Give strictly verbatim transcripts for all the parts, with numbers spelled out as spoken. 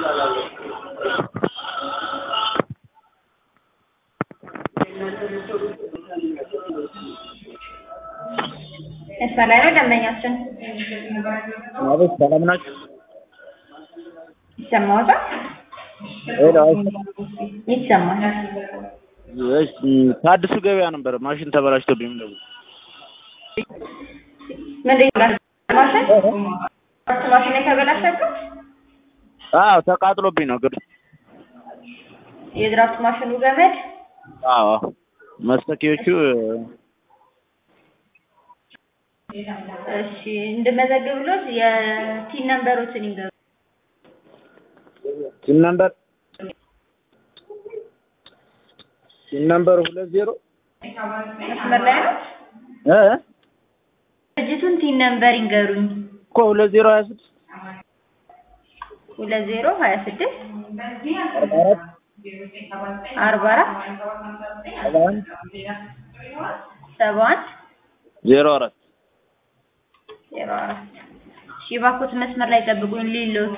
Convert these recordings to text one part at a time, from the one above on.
ሰላም ነው ደንበኛችን አቤት ሰላም ናችሁ? ይሰማዎታል? ሄሎ ይሰማል። እሺ ታድሱ ገበያ ነበር ማሽን ተበላሽቶብኝ ነው። ምንድን ነው ማሽን ማሽን የተበላሸው? አዎ ተቃጥሎብኝ ነው ግድ የድራፍት ማሽኑ ገመድ አዎ መስተኪዎቹ እሺ እንደመዘግብሎት የቲን ነምበሮችን ይንገሩ። ቲን ነምበር ቲን ነምበር ሁለት ዜሮ መስመር ላይ ነው እ ድርጅቱን ቲን ነምበር ይንገሩኝ እኮ ሁለት ዜሮ ሀያ ስድስት ሁለት ዜሮ ሀያ ስድስት አርባ አራት ሰባ አንድ ዜሮ አራት ዜሮ አራት እሺ እባክዎት መስመር ላይ ጠብቁኝ ሊሎት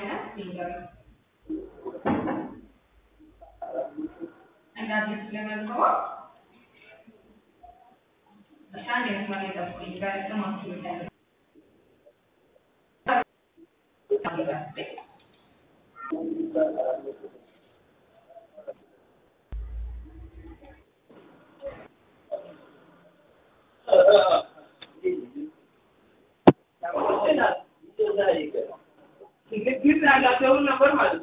እንዳዲስ ለመዝገባ አሻን መስመር ላይ ጠብቁኝ ጋር ተማክሩ ይላል किती लागला तेवढं नंबर माझा